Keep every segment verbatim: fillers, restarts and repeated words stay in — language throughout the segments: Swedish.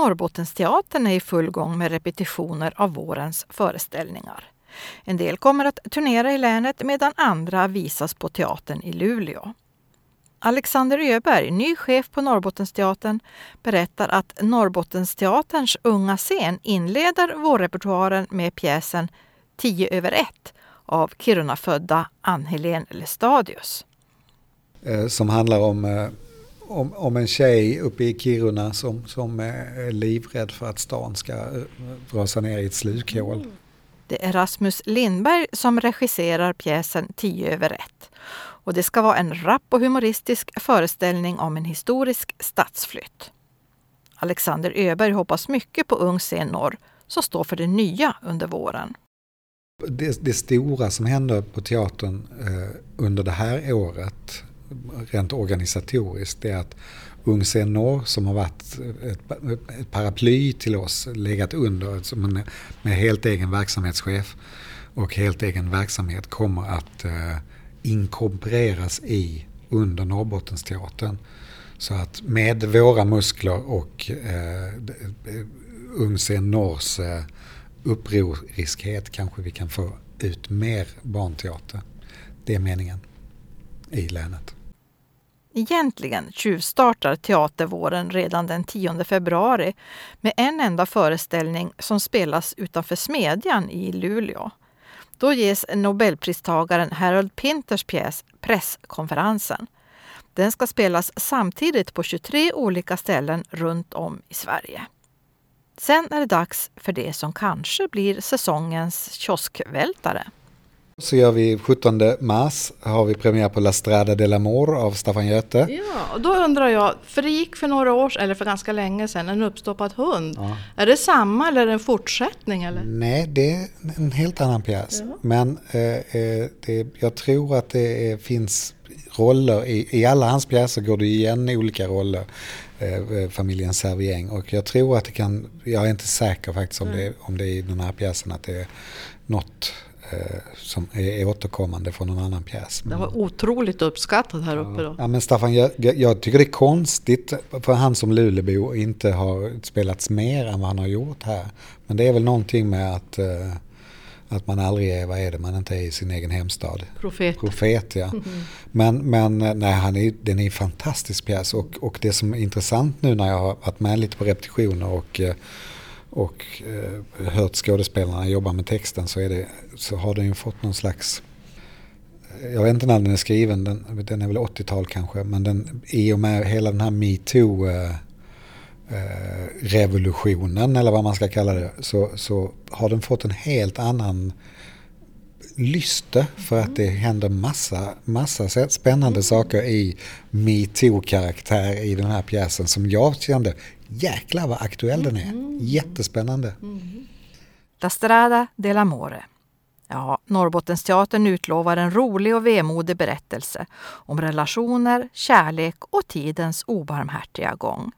Norrbottensteatern är i full gång med repetitioner av vårens föreställningar. En del kommer att turnera i länet medan andra visas på teatern i Luleå. Alexander Öberg, ny chef på Norrbottensteatern, berättar att Norrbottensteaterns unga scen inleder vårrepertoaren med pjäsen Tio över ett av Kiruna-födda Ann-Helén Lestadius. Som handlar om, om, om en tjej uppe i Kiruna som, som är livrädd för att stan ska rasa ner i ett slukhål. Det är Rasmus Lindberg som regisserar pjäsen Tio över ett. Och det ska vara en rapp och humoristisk föreställning om en historisk stadsflytt. Alexander Öberg hoppas mycket på Ung Scen Norr, som står för det nya under våren. Det, det stora som händer på teatern eh, under det här året, rent organisatoriskt, det är att Ung Scen Norr, som har varit ett, ett paraply till oss, legat under som en, med helt egen verksamhetschef och helt egen verksamhet, kommer att eh, inkorporeras i under Norrbottensteatern. Så att med våra muskler och eh, Ung Scen Norrs eh, upproriskhet kanske vi kan få ut mer barnteater. Det är meningen i länet. Egentligen tjuvstartar teatervåren redan den tionde februari med en enda föreställning som spelas utanför Smedjan i Luleå. Då ges Nobelpristagaren Harold Pinters pjäs Presskonferensen. Den ska spelas samtidigt på tjugotre olika ställen runt om i Sverige. Sen är det dags för det som kanske blir säsongens kioskvältare. Så gör vi sjuttonde mars, har vi premiär på La Strada dell'Amor av Staffan Göte. Ja, och då undrar jag, för det gick för några år eller för ganska länge sedan, en uppstoppad hund. Ja. Är det samma eller är det en fortsättning? Eller? Nej, det är en helt annan pjäs. Ja. Men eh, det, jag tror att det är, finns roller, i, i alla hans pjäser går det igen olika roller. Eh, familjen Servieng, och jag tror att det kan, jag är inte säker faktiskt om, mm. det, om det är i den här pjäsen att det är något som är återkommande från någon annan pjäs. Det var otroligt uppskattat här uppe då. Ja, men Staffan, jag, jag tycker det är konstigt för han som Lulebo inte har spelats mer än vad han har gjort här. Men det är väl någonting med att, att man aldrig är, vad är det, man inte är i sin egen hemstad. Profet. Profet, ja. Mm. Men, men nej, han är, den är en fantastisk pjäs, och, och det som är intressant nu när jag har varit med lite på repetitioner och och eh, hört skådespelarna jobba med texten, så, är det, så har den ju fått någon slags, jag vet inte när den är skriven, den, den är väl åttiotal kanske, men den, i och med hela den här MeToo eh, eh, revolutionen eller vad man ska kalla det, så, så har den fått en helt annan lyste, för att det händer massa, massa spännande saker i MeToo-karaktär i den här pjäsen som jag kände, jäklar vad aktuell den är. Jättespännande. Mm. La Strada dell'Amore. Ja, Norrbottensteatern utlovar en rolig och vemodig berättelse om relationer, kärlek och tidens obarmhärtiga gång.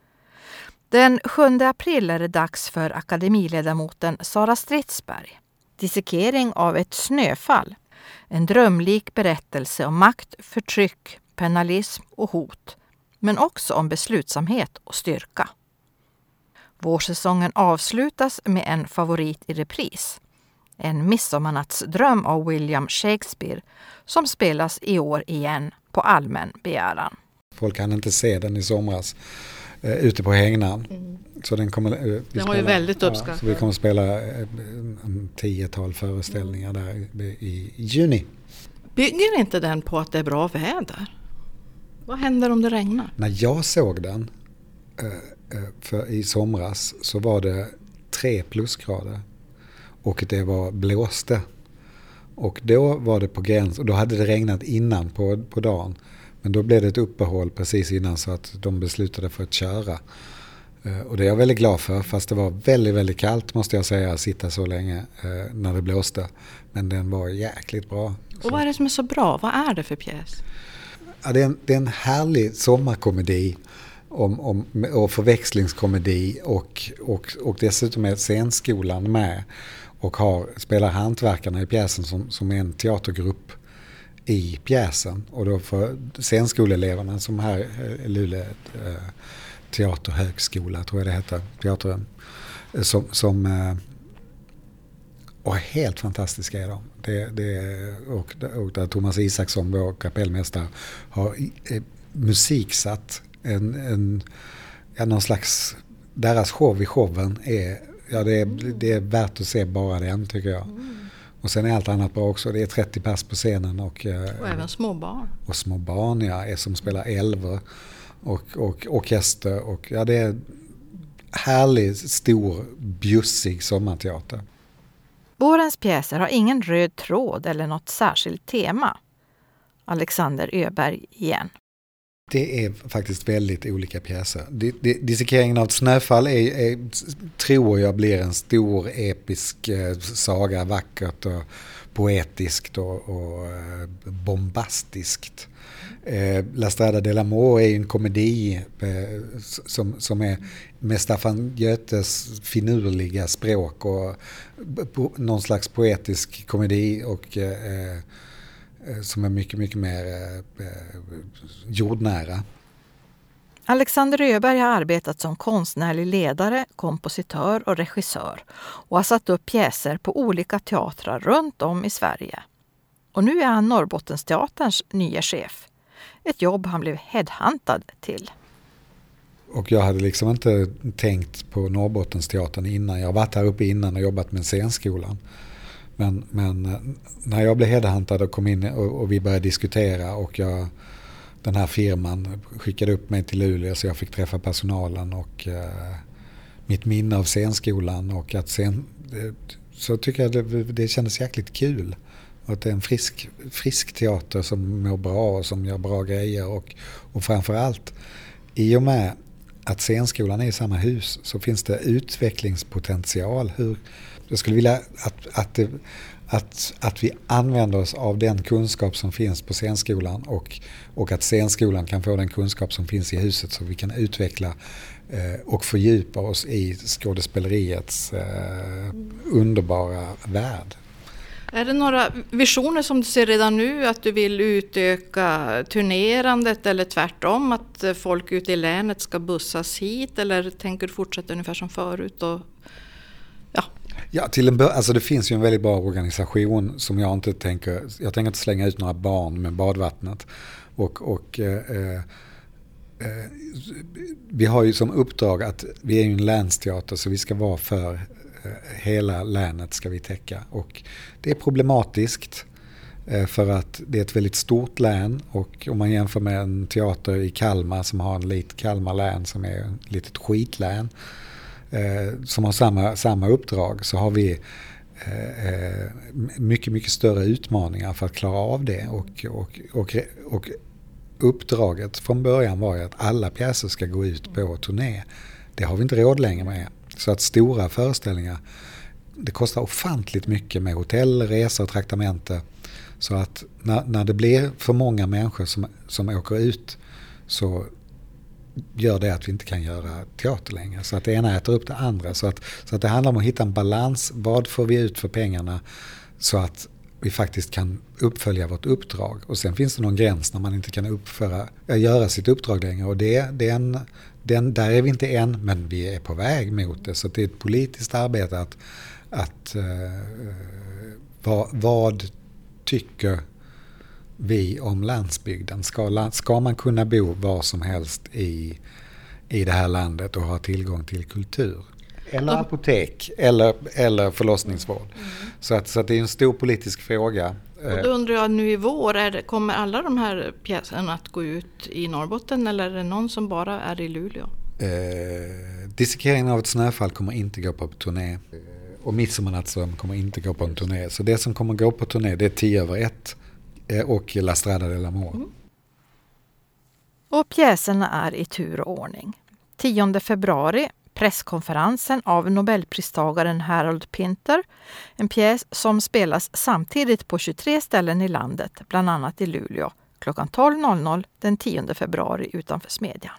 Den sjunde april är det dags för akademiledamoten Sara Stridsberg. Dissekering av ett snöfall. En drömlik berättelse om makt, förtryck, penalism och hot. Men också om beslutsamhet och styrka. Vårsäsongen avslutas med en favorit i repris. En midsommarnattsdröm av William Shakespeare som spelas i år igen på allmän begäran. Folk kan inte se den i somras eh, ute på Hängnan. Mm. Så den kommer, eh, vi den var ju väldigt uppskattad. Ja, så vi kommer spela eh, en tiotal föreställningar mm. där i, i juni. Bygger inte den på att det är bra väder? Vad händer om det regnar? När jag såg den eh, för i somras så var det tre plusgrader. Och det var blåste. Och då var det på gräns. Och då hade det regnat innan på, på dagen. Men då blev det ett uppehåll precis innan så att de beslutade för att köra. Uh, och det är jag väldigt glad för. Fast det var väldigt, väldigt kallt måste jag säga. Att sitta så länge uh, när det blåste. Men den var jäkligt bra. Och vad är det som är så bra? Vad är det för pjäs? Ja, det, är en, det är en härlig sommarkomedi. Om, om, och förväxlingskomedi. Och, och, och dessutom är scenskolan med. Och har, spelar hantverkarna i pjäsen som, som en teatergrupp i pjäsen. Och då får scenskoleeleverna som här i Luleå teaterhögskola, tror jag det heter, teatern, som, som och helt fantastiska är de. Det, det, och, och där Thomas Isaksson, vår kapellmästare, har eh, musiksatt en, en, ja, någon slags, deras show i showen är, ja, det är, det är värt att se bara den, tycker jag. Mm. Och sen är allt annat bra också. Det är trettio pers på scenen. Och, och även små barn. Och små barn, ja, är som spelar älvor och, och orkester. Och, ja, det är härlig, stor, bjussig sommarteater. Vårens pjäser har ingen röd tråd eller något särskilt tema. Alexander Öberg igen. Det är faktiskt väldigt olika pjäser. Dissekeringen av ett snöfall är, är, tror jag blir en stor episk eh, saga, vackert och poetiskt och, och eh, bombastiskt. Eh, La Strada dell'Amore är en komedi eh, som, som är med Staffan Götes finurliga språk och po, någon slags poetisk komedi och eh, som är mycket, mycket mer eh, jordnära. Alexander Öberg har arbetat som konstnärlig ledare, kompositör och regissör och har satt upp pjäser på olika teatrar runt om i Sverige. Och nu är han Norrbottensteaterns nya chef. Ett jobb han blev headhuntad till. Och jag hade liksom inte tänkt på Norrbottensteatern innan. Jag har varit här uppe innan och jobbat med scenskolan. Men, men när jag blev headhuntad och kom in och, och vi började diskutera och jag, den här firman skickade upp mig till Luleå så jag fick träffa personalen och eh, mitt minne av scenskolan och att sen, så tycker jag det, det kändes jäkligt kul. Och att det är en frisk, frisk teater som mår bra och som gör bra grejer och, och framförallt i och med att scenskolan är i samma hus så finns det utvecklingspotential. Hur, jag skulle vilja att, att, det, att, att vi använder oss av den kunskap som finns på scenskolan och, och att scenskolan kan få den kunskap som finns i huset så vi kan utveckla eh, och fördjupa oss i skådespeleriets eh, underbara värld. Är det några visioner som du ser redan nu att du vill utöka turnerandet eller tvärtom att folk ute i länet ska bussas hit eller tänker du fortsätta ungefär som förut? Och, ja. Ja, till en bör- alltså det finns ju en väldigt bra organisation som jag inte tänker, jag tänker inte slänga ut några barn med badvattnet och, och eh, eh, vi har ju som uppdrag att vi är ju en länsteater så vi ska vara för hela länet ska vi täcka och det är problematiskt för att det är ett väldigt stort län och om man jämför med en teater i Kalmar som har en litet Kalmar län som är ett litet skitlän som har samma, samma uppdrag så har vi mycket, mycket större utmaningar för att klara av det och, och, och, och uppdraget från början var ju att alla pjäser ska gå ut på turné. Det har vi inte råd längre med. Så att stora föreställningar, det kostar ofantligt mycket med hotell, resor och traktamenter. Så att när, när det blir för många människor som, som åker ut så gör det att vi inte kan göra teater längre. Så att det ena äter upp det andra. Så att, så att det handlar om att hitta en balans. Vad får vi ut för pengarna så att vi faktiskt kan uppfölja vårt uppdrag. Och sen finns det någon gräns när man inte kan uppföra, göra sitt uppdrag längre. Och det, det är en... Den, där är vi inte än, men vi är på väg mot det. Så det är ett politiskt arbete att, att uh, vad, vad tycker vi om landsbygden? Ska, ska man kunna bo var som helst i, i det här landet och ha tillgång till kultur? Eller apotek, eller, eller förlossningsvård. Mm. Så, att, så att det är en stor politisk fråga. Och då undrar jag nu i vår, är det, kommer alla de här pjäserna att gå ut i Norrbotten eller är det någon som bara är i Luleå? Eh, Dissekeringen av ett snöfall kommer inte gå på turné. Och Midsommarnattsdröm kommer inte gå på en turné. Så det som kommer gå på turné det är tio över ett och La Strada dell'Amore. Mm. Och pjäserna är i tur och ordning. tionde februari presskonferensen av Nobelpristagaren Harold Pinter, en pjäs som spelas samtidigt på tjugotre ställen i landet, bland annat i Luleå, klockan tolv den tionde februari utanför Smedjan.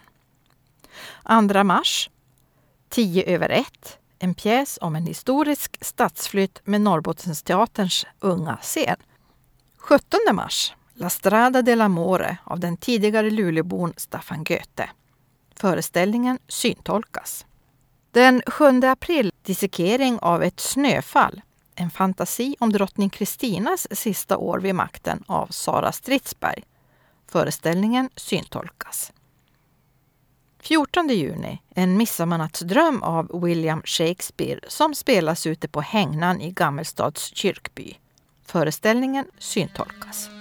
andra mars, tio över ett, en pjäs om en historisk stadsflytt med Norrbottensteaterns unga scen. sjuttonde mars, La Strada dell'Amore av den tidigare Luleåbon Staffan Göte. Föreställningen syntolkas. Den sjunde april dissekering av ett snöfall. En fantasi om drottning Kristinas sista år vid makten av Sara Stridsberg. Föreställningen syntolkas. fjortonde juni, en midsommarnattsdröm av William Shakespeare som spelas ute på hängnan i Gammelstads kyrkby. Föreställningen syntolkas.